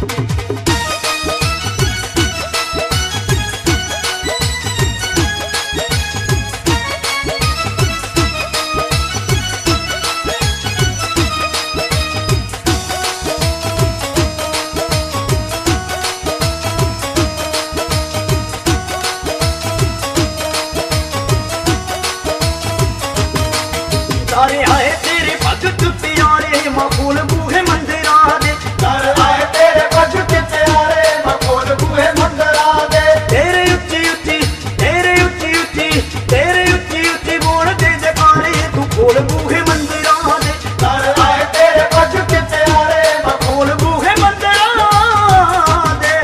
तारे आए तेरे भगत प्यारे मखोल बूहे मंदिरा दे। तारे आए तेरे भगत प्यारे मखोल बूहे मंदिरा दे। तेरे उच्ची उच्ची तेरे उच्ची उच्ची तेरे उच्ची उच्ची बोल दे जयकारे तू खोल बूहे मंदिरा दे। तारे आए तेरे भगत प्यारे मखोल बूहे मंदिरा दे।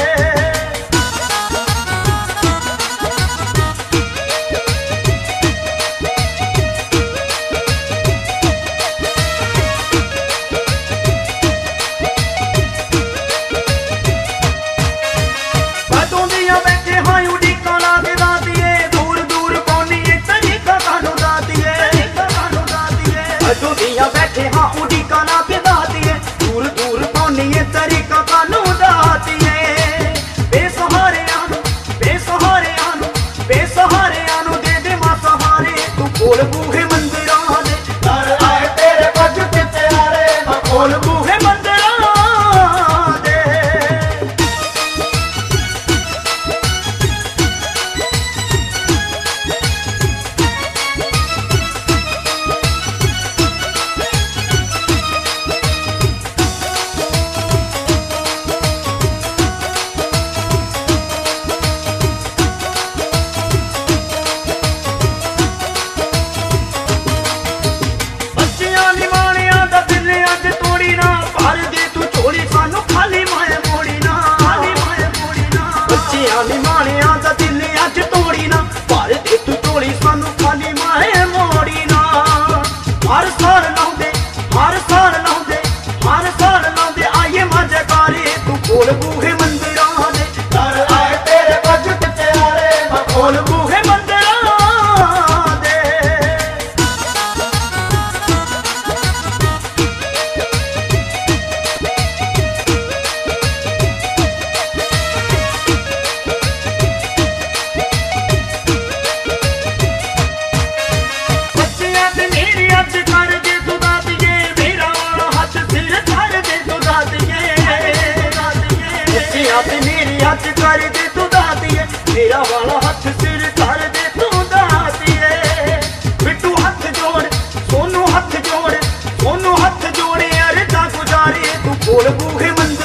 बैठे हाँ उड़ीका ना के दातिए दूर दूर पानिए तरीका कानू दातिए। बेसहारे आनु बेसहारे आनु बेसहारे आनु दे दे मां सहारे तू खोल बूहे मंदिरा दे। तारे आए तेरे भगत प्यारे मां खोल बूहे मंदिरा दे। खोल बूहे मंदिरा दे। तारे आए तेरे भगत प्यारे खोल बूहे मंदिरा दे। बच्चियां ते मेरी अज कर दे तू दातिए मेरा हाथ सिर कर दे तू दातिए। मेरी हथ कर दे तू दातिए मेरा वाला हथ सिर कर दे तू दातिए। बिट्टू हथ जोड़ सोनू हथ जोड़ सोनू हथ जोड़े अरे ता गुजारे तू खोल बूहे मंदिर